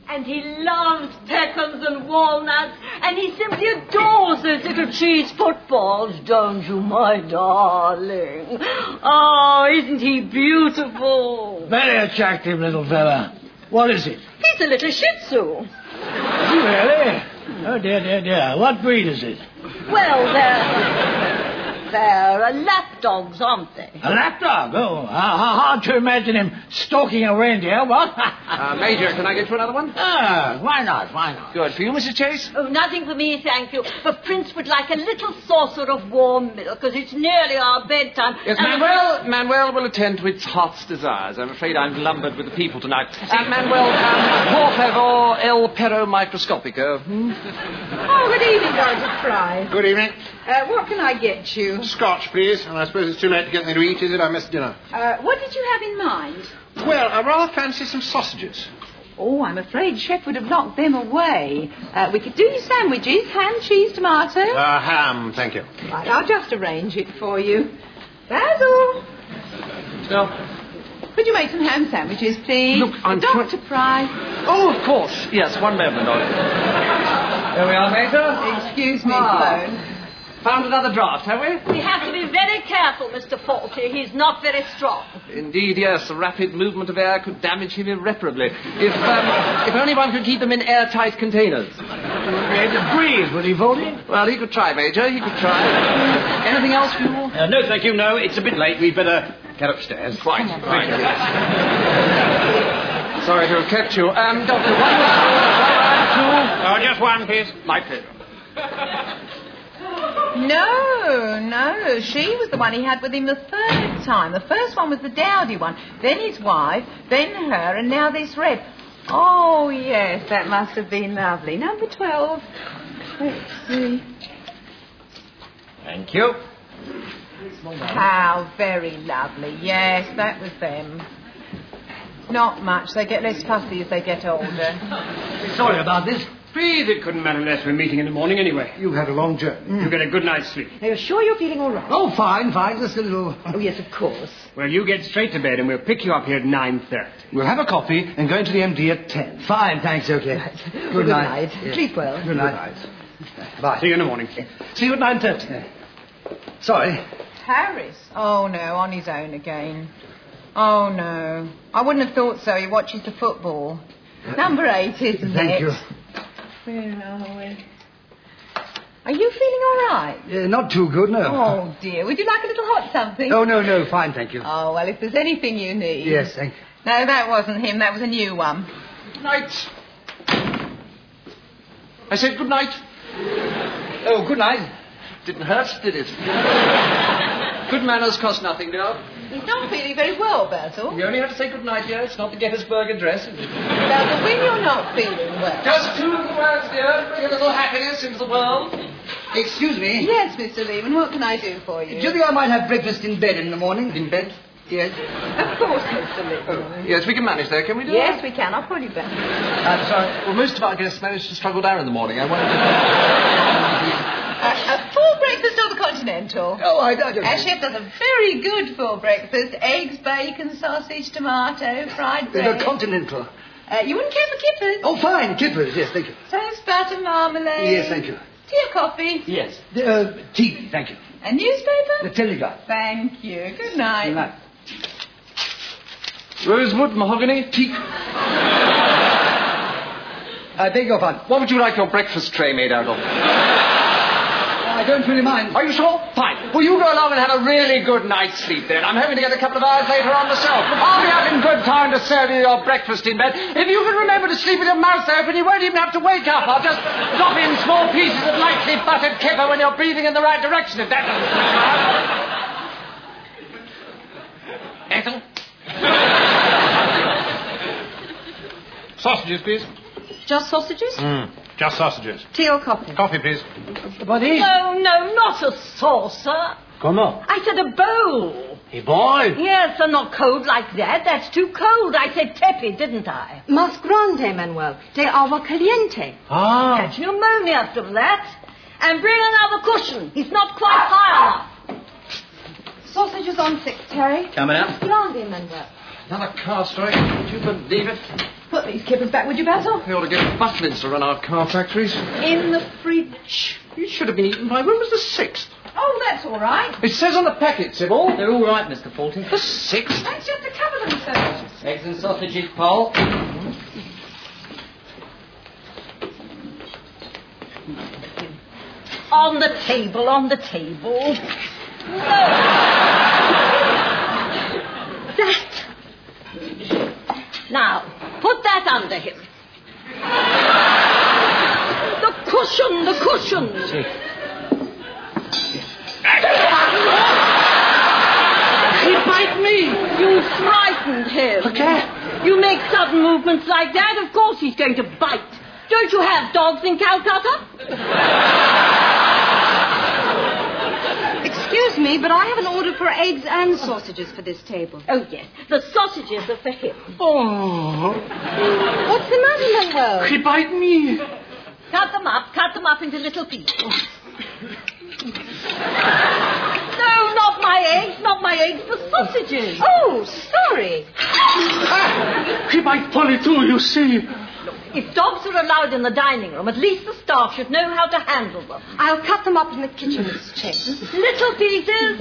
And he loves pecans and walnuts, and he simply adores those little cheese footballs, don't you, my darling? Oh, isn't he beautiful? Very attractive little fella. What is it? He's a little Shih Tzu. Really? Oh, dear. What breed is it? Well, they're lapdogs, aren't they? A lapdog? Oh, hard to imagine him stalking a reindeer, what? Major, can I get you another one? Why not? Good. For you, Mrs. Chase? Oh, nothing for me, thank you. But Prince would like a little saucer of warm milk, because it's nearly our bedtime. Yes, Manuel will attend to its heart's desires. I'm afraid I'm lumbered with the people tonight. Manuel, por favor, el perro microscopico. Oh, good evening, Dr. Fry. Good evening. What can I get you? Scotch, please. And I suppose it's too late to get anything to eat, is it? I missed dinner. What did you have in mind? Well, I rather fancy some sausages. Oh, I'm afraid Chef would have locked them away. We could do you sandwiches, ham, cheese, tomato. Ham, thank you. Right, I'll just arrange it for you. Basil! No. Could you make some ham sandwiches, please? Look, I'm Dr. Fry. Oh, of course. Yes, one moment. There we are, Major. Excuse me, Sloane. Found another draft, have we? We have to be very careful, Mr. Faulty. He's not very strong. Indeed, yes. A rapid movement of air could damage him irreparably. If only one could keep them in airtight containers. To breathe, would he, Faulty? Well, he could try, Major. He could try. Anything else for you? No, thank you. No, it's a bit late. We'd better get upstairs. Quite. Sorry to have kept you. Doctor, one, two. Just one, please. My pleasure. No. She was the one he had with him the third time. The first one was the dowdy one, then his wife, then her, and now this red. Oh, yes, that must have been lovely. Number 12. Let's see. Thank you. How very lovely. Yes, that was them. Not much. They get less fussy as they get older. Sorry about this. Please, it couldn't matter less. We're meeting in the morning anyway. You've had a long journey. You get a good night's sleep. Are you sure you're feeling all right? Oh, fine. Just a little... Oh, yes, of course. Well, you get straight to bed and we'll pick you up here at 9:30. We'll have a coffee and go into the MD at 10. Fine, thanks, okay. Right. Good night. Yes. Sleep well. Good night. Bye. See you in the morning. See you at 9:30. Sorry. Harris? Oh, no, on his own again. Oh, no. I wouldn't have thought so. He watches the football. Number 8, isn't it? Thank you. Where are we? Are you feeling all right? Not too good, no. Oh, dear. Would you like a little hot something? Oh, no. Fine, thank you. Oh, well, if there's anything you need. Yes, thank you. No, that wasn't him. That was a new one. Good night. I said good night. Oh, good night. Didn't hurt, did it? Good manners cost nothing, girl. He's not feeling very well, Basil. You only have to say good night, dear. It's not the Gettysburg Address, is it? Basil, when you're not feeling well... Just 2 little words, dear. Bring a little happiness into the world. Excuse me. Yes, Mr. Lehman, what can I do for you? Do you think I might have breakfast in bed in the morning? In bed? Yes. Of course, Mr. Lehman. Yes, we can manage there, can we do Yes, that? we can. I'll pull you back. I'm sorry. Well, most of our guests manage to struggle down in the morning. I wonder... Full breakfast or the continental? Oh, I don't... Our chef does a very good full breakfast. Eggs, bacon, sausage, tomato, fried bread. The continental. You wouldn't care for kippers? Oh, fine. Kippers, yes, thank you. Toast, butter, marmalade. Yes, thank you. Tea or coffee? Yes. Tea, thank you. A newspaper? The Telegraph. Thank you. Good night. Good night. Rosewood, mahogany, teak. I beg your pardon. What would you like your breakfast tray made out of? I don't really mind. Are you sure? Fine. Well, you go along and have a really good night's sleep then. I'm hoping to get a couple of hours later on myself. I'll be up in good time to serve you your breakfast in bed. If you can remember to sleep with your mouth open, you won't even have to wake up. I'll just drop in small pieces of lightly buttered kipper when you're breathing in the right direction, if that doesn't... Ethel? Sausages, please. Just sausages? Just sausages. Tea or coffee? Coffee, please. What is? No, not a saucer. Comment? I said a bowl. Hey, boy. Yes, and not cold like that. That's too cold. I said tepid, didn't I? Mas grande, Manuel. De agua caliente. Ah. Catch pneumonia after that. And bring another cushion. He's not quite high enough. Sausages on 6, Terry. Coming up. Grande, Manuel. Another car strike. Would you believe it? Put these kippers back, would you, Basil? We ought to get Butlins to run our car factories. In the fridge. You should have been eaten by... When was the 6th? Oh, that's all right. It says on the packet, Sybil. They're all right, Mr. Faulty. The 6th? That's just to cover them, sir. Eggs and sausages, Paul. On the table, on the table. No. That. Now, put that under him. The cushion, the cushion. He bite me. You frightened him. Okay. You make sudden movements like that, of course he's going to bite. Don't you have dogs in Calcutta? Excuse me, but I have an order for eggs and sausages for this table. Oh, yes. The sausages are for him. Oh. What's the matter, Manuel? He bite me. Cut them up into little pieces. No, not my eggs, the sausages. Oh, sorry. He bite Polly too, you see. If dogs are allowed in the dining room, at least the staff should know how to handle them. I'll cut them up in the kitchen, Mrs. Chase. Little pieces.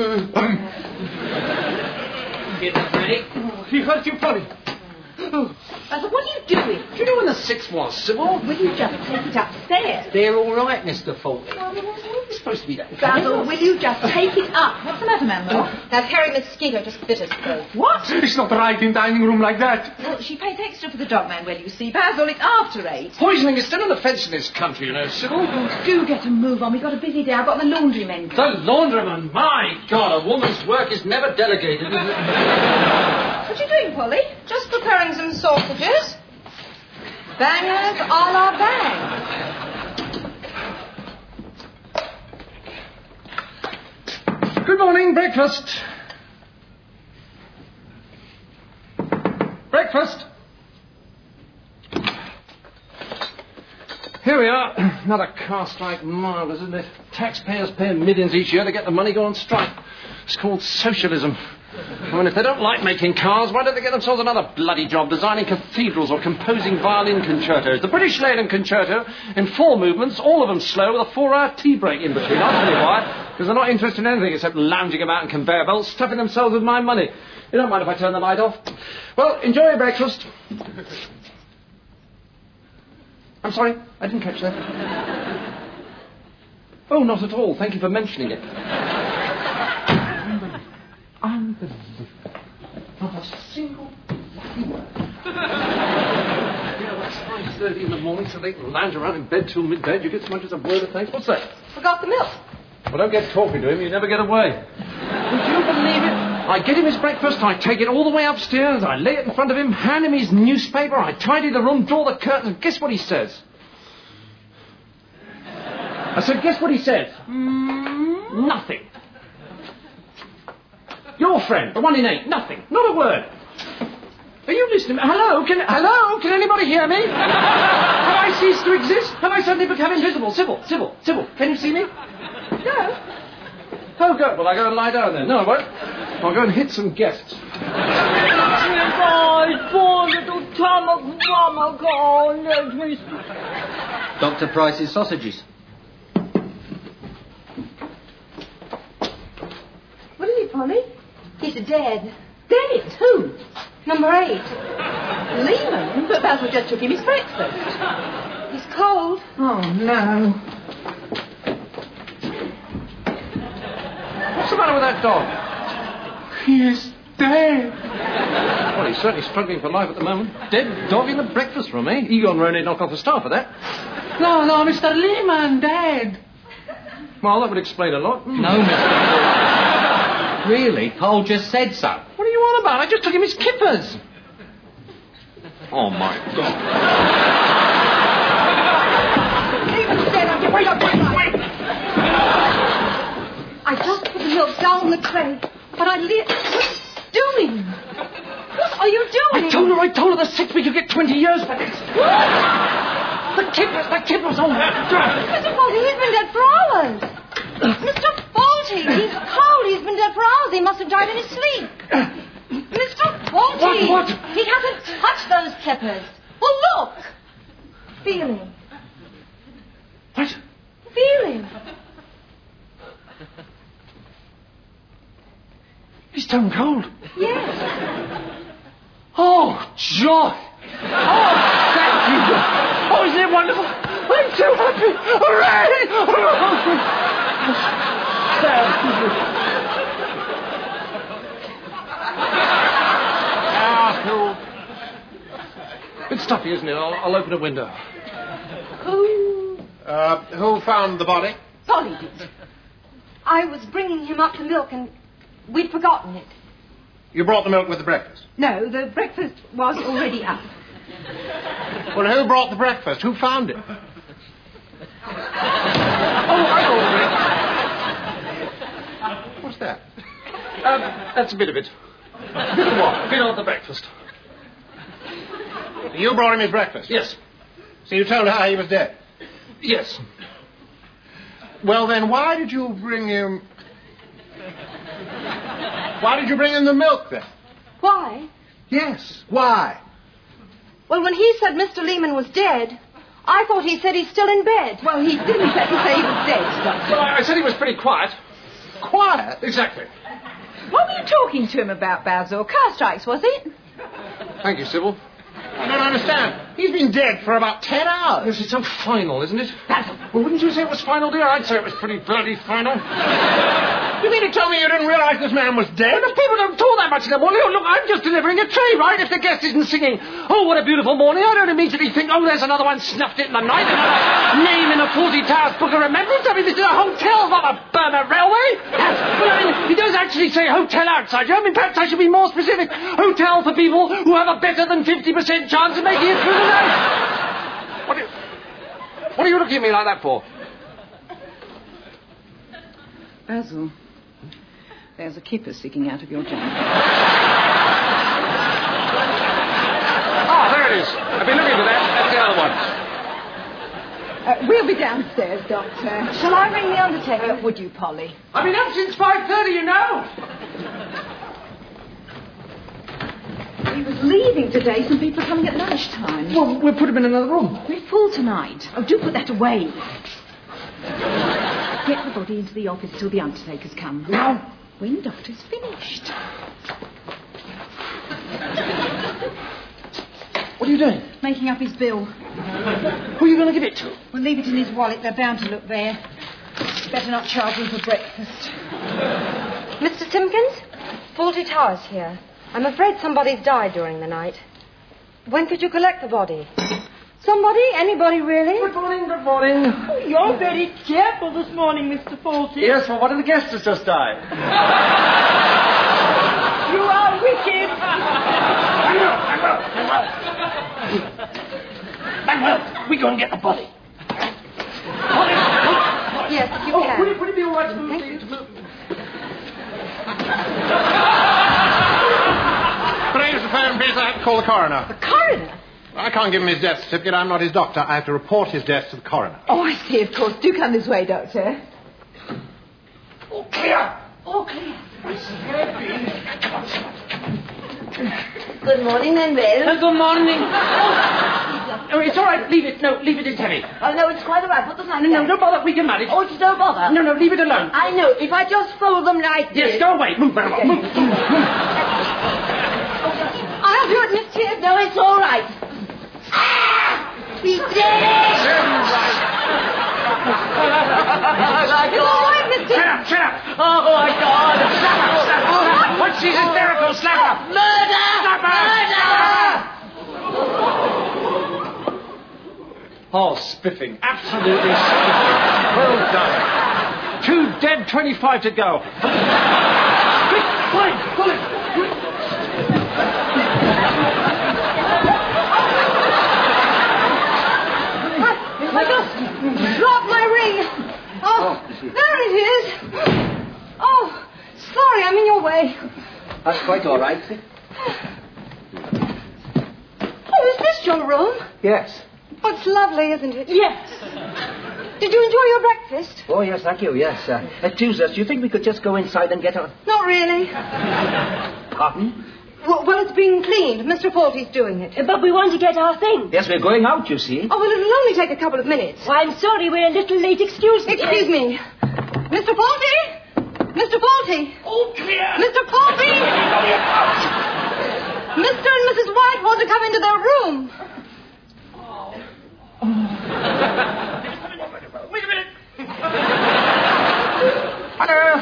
Get that ready. He hurt you, Polly. Basil, what are you doing? Do you know when the 6th was, Sybil? Will you just take it upstairs? They're all right, Mr. Faulty. It's supposed to be that. Basil, will you just take it up? What's the matter, Manuel? That hairy mosquito just bit us both. What? It's not right in dining room like that. Well, she pays extra for the dog, Manuel, you see. Basil, it's after 8. Poisoning is still an offence in this country, you know, Sybil. Oh, do get a move on. We've got a busy day. I've got the laundrymen. The laundryman. My God, a woman's work is never delegated, is it? What are you doing, Polly? Just preparing some sausages. Bangers a la bang. Good morning, breakfast. Breakfast. Here we are. Another car strike. Marvellous, isn't it? Taxpayers pay millions each year to get the money go on strike. It's called socialism. I mean, if they don't like making cars, why don't they get themselves another bloody job designing cathedrals or composing violin concertos? The British Leyland Concerto in 4 movements, all of them slow, with a 4-hour tea break in between. I'll tell you why. Because they're not interested in anything except lounging about in conveyor belts, stuffing themselves with my money. You don't mind if I turn the light off? Well, enjoy your breakfast. I'm sorry, I didn't catch that. Oh, not at all. Thank you for mentioning it. Unbelievable. Not a single bloody word. You know, that's 5:30 in the morning, so they can lounge around in bed till midday. You get so much as a word of thanks. What's that? Forgot the milk. Well, don't get talking to him. You never get away. Would you believe it? I get him his breakfast, I take it all the way upstairs, I lay it in front of him, hand him his newspaper, I tidy the room, draw the curtains, and guess what he says? I said, guess what he says? Nothing. Your friend, the one in 8, nothing. Not a word. Are you listening? Hello? Can anybody hear me? Have I ceased to exist? Have I suddenly become invisible? Sybil, can you see me? No. Oh, good. Well, I go and lie down then. No, I won't. I'll go and hit some guests. Oh, poor little Tamagotchi. Oh, let me... Dr. Price's sausages. What is he, Polly? He's dead. Dead? Who? Number 8. Lehman? But Basil just took him his breakfast. He's cold. Oh, no. What's the matter with that dog? He is dead. Well, he's certainly struggling for life at the moment. Dead dog in the breakfast room, eh? Egon Ronay knocked off the staff for that. No, Mr. Lehman, dead. Well, that would explain a lot. No, Mr. Faulty. Really? Paul just said so. What are you on about? I just took him his kippers. Oh, my God. Wait. I just put the milk down on the tray, but What's doing? What are you doing? I told her the 6th week you get 20 years for this. The kippers, oh my God. Mr. Faulty, he's been dead for hours. Mr. Faulty, he's cold. He's been dead for hours. He must have died in his sleep. Mr. Faulty. What? He hasn't touched those kippers. Look! Feel him. What? Feel him. He's stone cold. Yes. Oh, joy! Oh, thank you! Oh, isn't it wonderful? I'm so happy! Hooray! Bit stuffy, isn't it? I'll open a window. Who found the body? Polly did. I was bringing him up the milk and we'd forgotten it. You brought the milk with the breakfast? No, the breakfast was already up. Well, who brought the breakfast? Who found it? Oh, I know. What's that? That's a bit of it. A bit of what? A bit of the breakfast. You brought him his breakfast? Yes. So you told her he was dead? Yes. Well, then, why did you bring him... Why did you bring him the milk, then? Why? Yes, why? Well, when he said Mr. Lehman was dead, I thought he said he's still in bed. Well, he didn't exactly say he was dead, Doctor. Well, I said he was pretty quiet. Quiet? Exactly. What were you talking to him about, Basil? Car strikes, was it? Thank you, Sybil. I don't understand. He's been dead for about 10 hours. Yes, it's so final, isn't it? Basil. Well, wouldn't you say it was final, dear? I'd say it was pretty bloody final. You mean to tell me you didn't realize this man was dead? Well, the people don't talk that much anymore. Look, I'm just delivering a tray, right? If the guest isn't singing, oh, what a beautiful morning, I don't immediately think, oh, there's another one snuffed it in the night, another name in a 40 Towers Book of Remembrance. I mean, this is a hotel, not a Burma railway. Well, I mean, he does actually say hotel outside. I mean, perhaps I should be more specific. Hotel for people who have a better than 50% chance of making it through the night. What are you looking at me like that for? Basil, there's a kipper sticking out of your jacket. Ah, there it is. I've been looking for that. That's the other one. We'll be downstairs, Doctor. Shall I ring the undertaker? Would you, Polly? I've been up since 5:30, you know. He was leaving today. Some people are coming at lunchtime. Well, we'll put him in another room. We're full tonight. Oh, do put that away. Get the body into the office till the undertakers come. Now? When the doctor's finished. What are you doing? Making up his bill. Who are you going to give it to? We'll leave it in his wallet. They're bound to look there. Better not charge him for breakfast. Mr. Simpkins? Faulty Towers here. I'm afraid somebody's died during the night. When could you collect the body? Somebody? Anybody, really? Good morning, good morning. Oh, you're very careful this morning, Mr. Faulty. Yes, well, one of the guests has just died. You are wicked. Manuel, we go and get the body. Yes, you can. Would it be all right to move? Thank you. Could I use the phone, please? I have to call the coroner. The coroner? I can't give him his death certificate. I'm not his doctor. I have to report his death to the coroner. Oh, I see, of course. Do come this way, Doctor. All clear. All clear. Good morning, Manuel. Good morning. Oh, it's all right. Leave it. No, leave it in Terry. Oh, no, it's quite all right. Put the sign No, don't bother. We can manage. Oh, it's no bother. No, leave it alone. I know. If I just fold them like Yes, this. go away. Move, Manuel. Move. I'll do it, Miss Tibbs. No, it's all right. Ah! He's dead! It's all right, Miss Tibbs. Shut up. Oh, my God. Slap her. Once she's hysterical, slap her. Murder! Slap her. Oh, spiffing. Absolutely spiffing. Well done. 2 dead, 25 to go. Quick, pull it. I just dropped my ring. Oh, there it is. Oh, sorry, I'm in your way. That's quite all right. Oh, is this your room? Yes. Oh, it's lovely, isn't it? Yes. Did you enjoy your breakfast? Oh, yes, thank you, yes. Tuesday, do you think we could just go inside and get a... Not really. Cotton? Well, it's being cleaned. Mr. Faulty's doing it. But we want to get our things. Yes, we're going out, you see. Oh, well, it'll only take a couple of minutes. Well, I'm sorry, we're a little late. Excuse me. Excuse me. Mr. Faulty? Mr. Faulty? Oh, clear. Mr. Faulty? Mr. and Mrs. White want to come into their room. Wait a minute. Hello.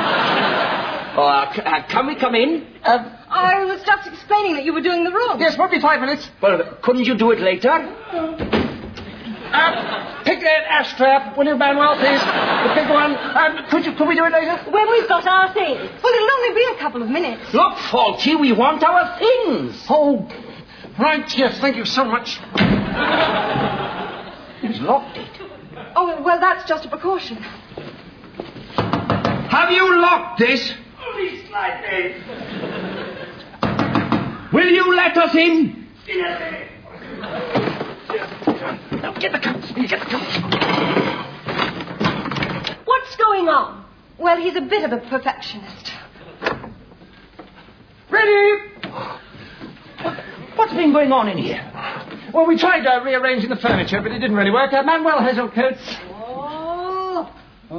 Can we come in? I was just explaining that you were doing the room. Yes, won't be 5 minutes. Well, couldn't you do it later? Pick that ash trap, will you, Manuel, please? The big one. Could we do it later? When we've got our things. Well, it'll only be a couple of minutes. Look, Faulty, we want our things. Oh, right, yes, thank you so much. He's locked it. Oh, well, that's just a precaution. Have you locked this? Only slightly. Will you let us in? In a minute. Now, get the coats. Get the coats. What's going on? Well, he's a bit of a perfectionist. Ready? What's been going on in here? Well, we tried rearranging the furniture, but it didn't really work. Manuel has your coats. It's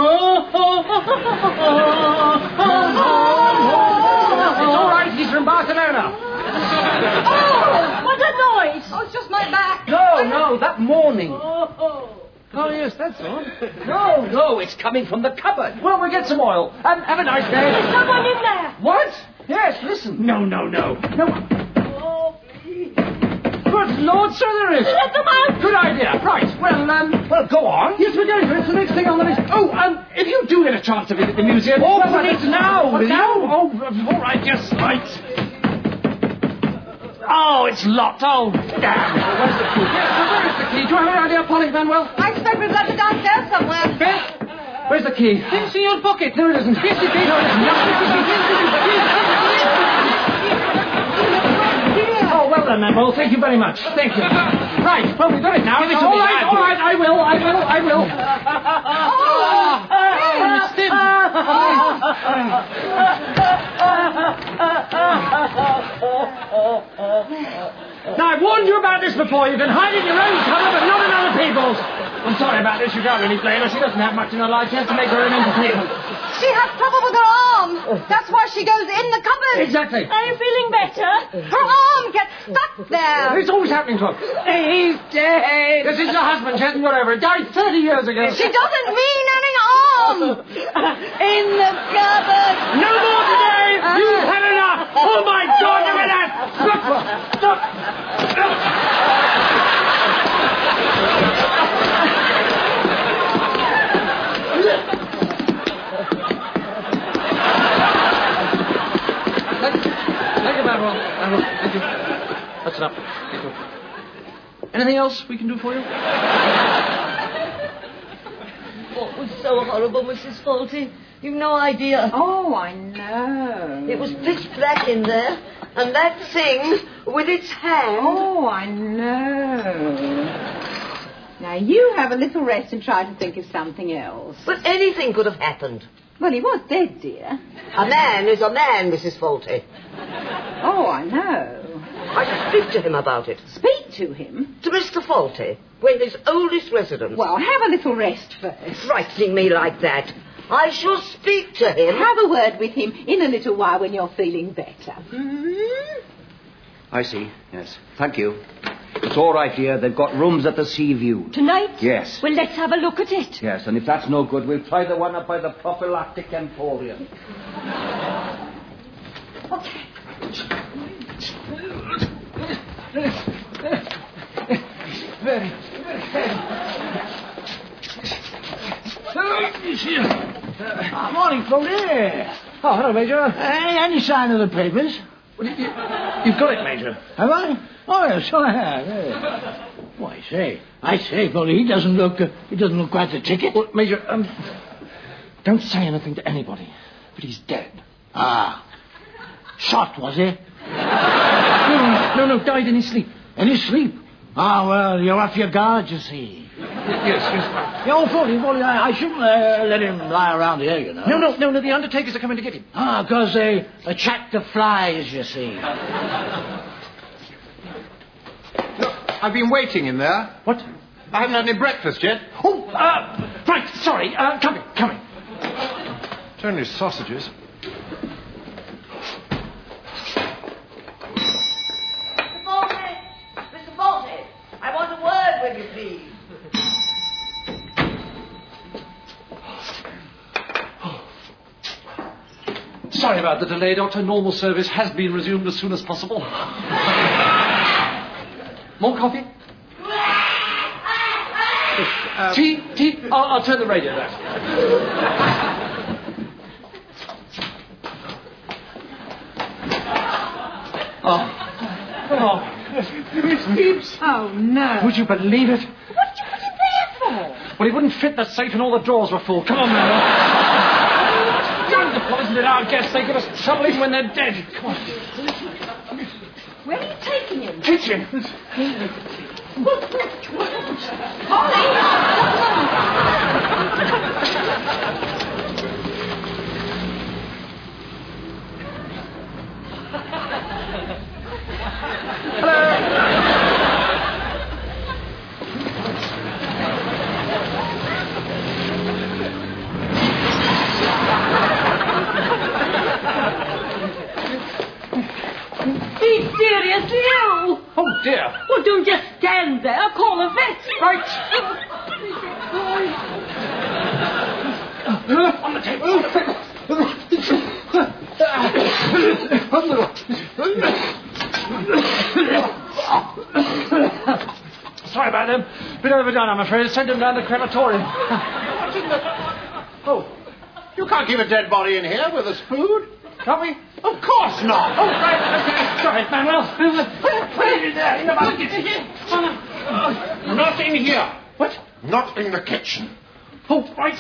all right, he's from Barcelona. Oh, what a noise. Oh, it's just my back. No, that morning. Oh, yes, that's all. No, it's coming from the cupboard. Well, we'll get some oil. Have a nice day. There's someone in there. What? Yes, listen. No. Oh, please. Good Lord, so there is. Let them out. Good idea. Right. Well, go on. Yes, we're going to. It's the next thing on the list. Oh, if you do get a chance to visit the museum... Oh, but it's now. Will you? Oh, all right, yes, right. Oh, it's locked. Oh, damn. Where's the key? Yes, where is the key? Do you have any idea, Polly Manuel? I expect we've left it downstairs somewhere. Beth? Where's the key? Didn't see your pocket. No, it isn't. Here's the key. No, it isn't. Oh, well done, Manuel. Thank you very much. Thank you. Right, well, we've got it now. Give it to all me. right, I will. It's Tim. Now, I've warned you about this before. You can hide in your own cupboard, but not in other people's. I'm sorry about this. You can't really blame her. She doesn't have much in her life. She has to make her own entertainment. She has trouble with her arm. That's why she goes in the cupboard. Exactly. Are you feeling better? Her arm gets stuck there. It's always happening to her. He's dead. This is your husband. She hasn't got over it. Died 30 years ago. She doesn't mean any harm. In the cupboard. No more today! You've had enough! Oh, my God, look at that! Stop! Thank you, Manuel. Thank you. That's enough. Thank you. Anything else we can do for you? What was so horrible, Mrs. Faulty? You've no idea. Oh, I know. It was pitch black in there, and that thing with its hand. Oh, I know. Now, you have a little rest and try to think of something else. But anything could have happened. Well, he was dead, dear. A man is a man, Mrs. Faulty. Oh, I know. I shall speak to him about it. Speak to him? To Mr. Faulty. We're his oldest resident. Well, have a little rest first. Frightening me like that. I shall speak to him. Have a word with him in a little while when you're feeling better. Hmm? I see, yes. Thank you. It's all right, dear. They've got rooms at the Sea View. Tonight? Yes. Well, let's have a look at it. Yes, and if that's no good, we'll try the one up by the Prophylactic Emporium. Okay. Very. Morning, Faulty. Oh, hello, Major. Any sign of the papers? Well, you've got it, Major. Have I? Oh, yes, I have. Yeah. Oh, I say, Faulty, he doesn't look quite the ticket. Well, Major, don't say anything to anybody. But he's dead. Ah. Shot, was he? No, died in his sleep. In his sleep? Ah, well, you're off your guard, you see. Yes. Yeah, oh, Forty, I shouldn't let him lie around here, you know. No, the undertakers are coming to get him. Ah, because they attract the flies, you see. Look, I've been waiting in there. What? I haven't had any breakfast yet. Oh, right, sorry. Coming. It's only sausages. Mr. Bolton, I want a word with you, please. Sorry about the delay, Doctor. Normal service has been resumed as soon as possible. More coffee? Tea? I'll turn the radio down. It's Tibbs. Oh, no. Would you believe it? What did you put him there for? Well, he wouldn't fit that safe and all the drawers were full. Come on, man. Don't deposit it our guests. They give us trouble even when they're dead. Come on. Where are you taking him? Kitchen. Be seriously ill. Oh, dear. Well, don't just stand there. Call a vet. Right. On the table. Sorry about them. Bit overdone, I'm afraid. Send him down to the crematorium. Oh, you can't keep a dead body in here with us food. Can't we? Of course not. Oh, right. Okay. Sorry, Manuel. Put it in there. In the bucket. Not in here. What? Not in the kitchen. Oh, right.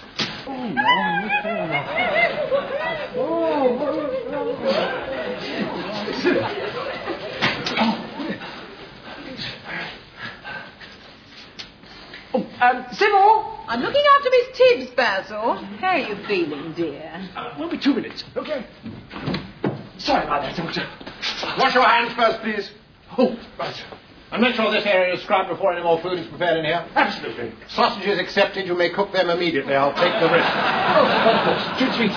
Sybil! I'm looking after Miss Tibbs, Basil. How are you feeling, dear? We'll be 2 minutes. Okay. Sorry about that, Doctor. Wash your hands first, please. Oh, right. And make sure this area is scrubbed before any more food is prepared in here. Absolutely. Sausages accepted. You may cook them immediately. I'll take the risk. Oh, of course. Sweet.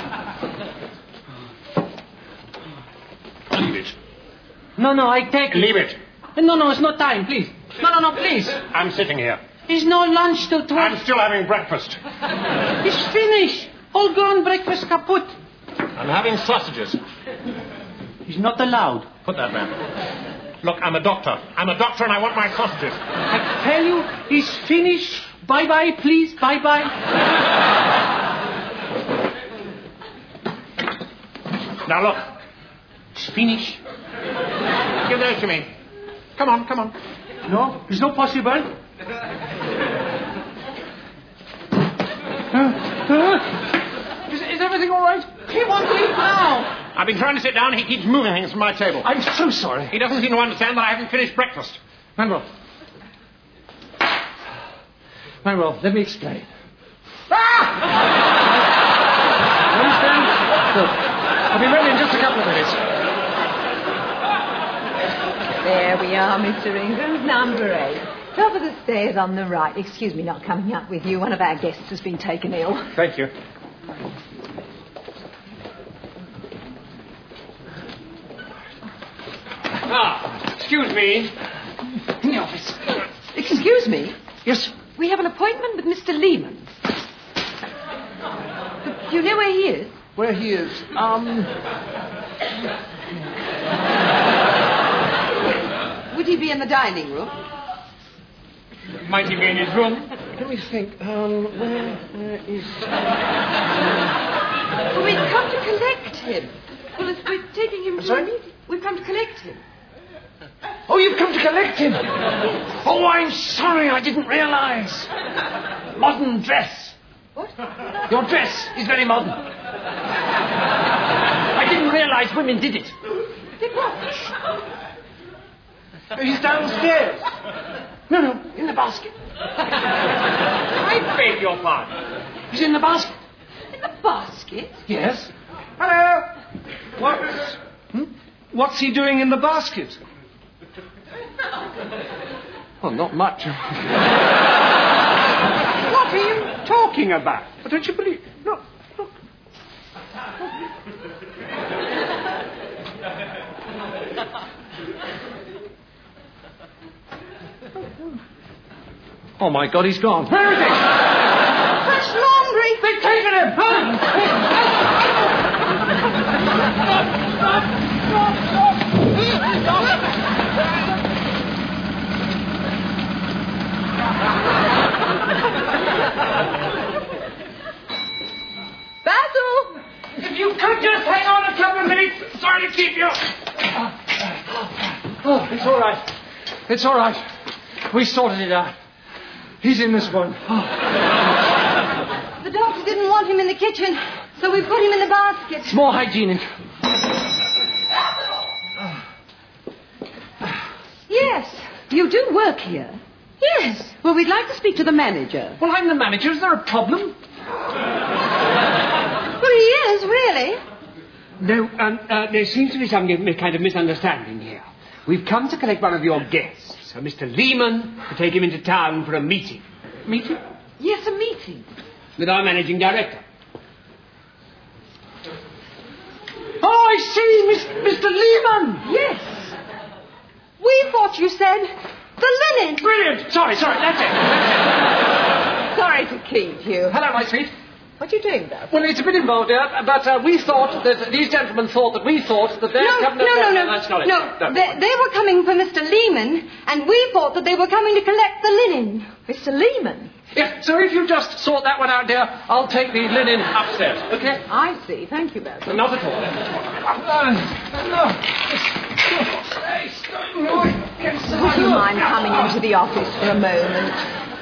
Leave it. No, I take it. Leave it. No, it's not time, please. No, please. I'm sitting here. There's no lunch till 12. I'm still having breakfast. It's finished. All gone, breakfast kaput. I'm having sausages. He's not allowed. Put that down. Look, I'm a doctor. I'm a doctor and I want my sausages. I tell you, it's finished. Bye-bye, please. Bye-bye. Now, look. It's finished. Give those to me. Come on. No, it's not possible. Is everything all right? He won't leave now. I've been trying to sit down. He keeps moving things from my table. I'm so sorry. He doesn't seem to understand that I haven't finished breakfast. Manuel, let me explain. You understand? Look, I'll be ready in just a couple of minutes. There we are, Mr. Ingram, number 8. Top of the stairs on the right. Excuse me not coming up with you. One of our guests has been taken ill. Thank you. Excuse me. In the office. Excuse me? Yes. We have an appointment with Mr. Lehman. Do you know where he is? Where he is? Would he be in the dining room? Might he be in his room? Let me think. Where is... Well, we've come to collect him. Well, we're taking him to a sorry? meeting. We've come to collect him. Oh, you've come to collect him? Oh, I'm sorry, I didn't realise. Modern dress. What? Your dress is very modern. I didn't realise women did it. Did what? He's downstairs. No, in the basket. I beg your pardon. He's in the basket. In the basket? Yes. Hello. What's he doing in the basket? Well, not much. What are you talking about? Don't you believe? Look. Oh, my God, he's gone. Where is he? Fresh laundry. They've taken him. Basil! If you could just hang on a couple of minutes. Sorry to keep you. Oh, it's all right. It's all right. We sorted it out. He's in this one. The doctor didn't want him in the kitchen, so we put him in the basket. It's more hygienic. Yes, you do work here. Yes. Well, we'd like to speak to the manager. Well, I'm the manager. Is there a problem? Well, he is, really. No, there seems to be some kind of misunderstanding here. We've come to collect one of your guests, Mr. Lehman, to take him into town for a meeting. Meeting? Yes, a meeting. With our managing director. Oh, I see, Mr. Lehman. Yes. We thought you said the linen. Brilliant. Sorry, that's it. Sorry to keep you. Hello, my sweet. What are you doing, Basil? Well, it's a bit involved, dear, but we thought that these gentlemen thought that we thought that they're coming... No. That's not it. No. They were coming for Mr. Lehman, and we thought that they were coming to collect the linen. Mr. Lehman? Yeah, so if you just sort that one out, dear, I'll take the linen upstairs, okay? I see. Thank you, Basil. Not at all. Would you mind coming into the office for a moment?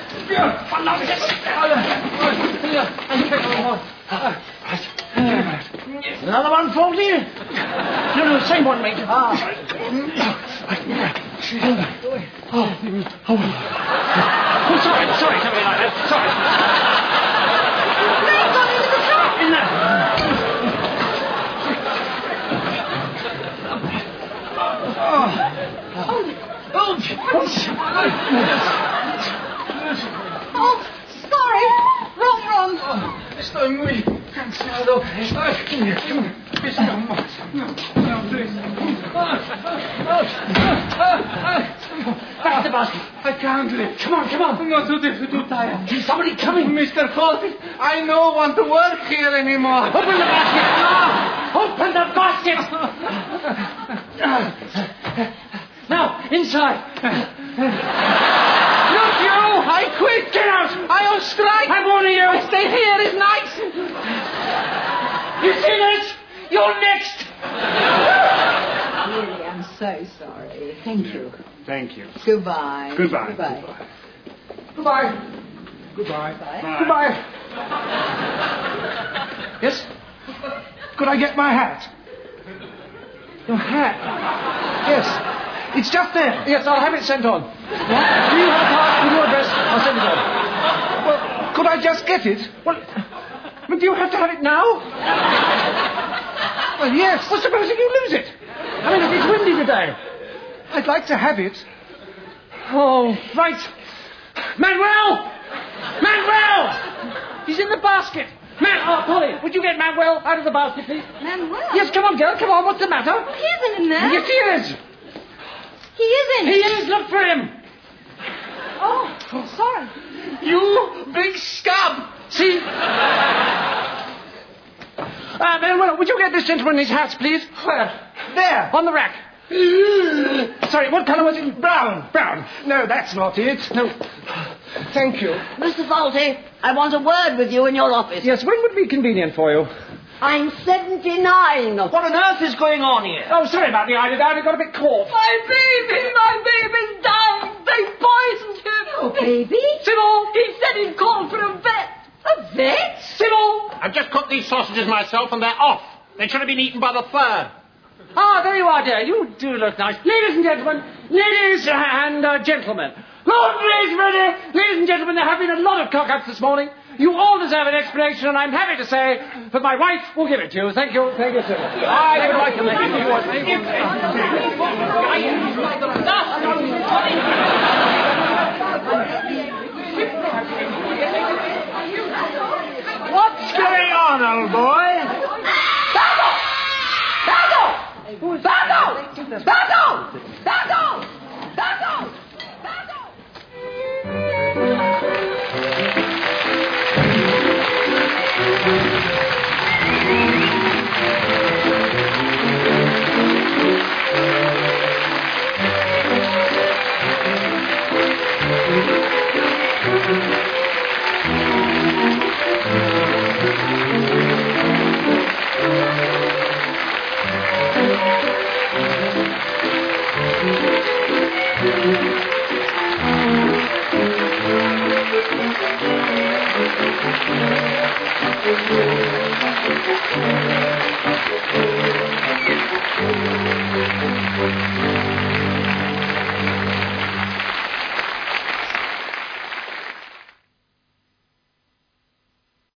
Another one, Faulty? No, same one, mate. Sorry, something like that. Sorry. They've gone into the shop. In there. Oh, sorry. Wrong room. Estoy muy cansado. Back to the basket. I can't lift. Come on. I'm too tired. Is somebody coming? Mr. Faulty, I don't want to work here anymore. Open the basket. Open the basket. Now, inside. Not you! I quit! Get out! I on strike! I'm warning you! I stay here, it's nice! You see this? You're next! Really, I'm so sorry. Thank you. Thank you. Goodbye. Goodbye. Yes? Could I get my hat? Your hat? Yes. It's just there. Yes, I'll have it sent on. What? Do you have part with your address? I'll send it on. Well, could I just get it? Well, do you have to have it now? Well, yes. Well, supposing you lose it. I mean, it's windy today. I'd like to have it. Oh, right. Manuel! He's in the basket. Polly, would you get Manuel out of the basket, please? Manuel? Yes, come on, girl, come on. What's the matter? He isn't in there. Yes, he is. He isn't. He is. Look for him. Oh, sorry. You big scab! See? Manuel, would you get this gentleman his hats, please? Where? There. On the rack. Sorry, what colour was it? Brown. No, that's not it. No. Thank you. Mr. Faulty, I want a word with you in your office. Yes, when would be convenient for you? I'm 79. What on earth is going on here? Oh, sorry about the idea. I got a bit caught. My baby's dying. They poisoned him. Oh, baby? Sybil, he said he'd called for a vet. A vet? Sybil! I've just cooked these sausages myself and they're off. They should have been eaten by the third. Ah, there you are, dear. You do look nice. Ladies and gentlemen, Ladies and gentlemen. Laundry's ready. Ladies and gentlemen, there have been a lot of cock-ups this morning. You all deserve an explanation, and I'm happy to say that my wife will give it to you. Thank you. Thank you, sir. I would like to make it yours. What's going on, old boy? Basil! Basil! Basil! Basil! Basil! Basil!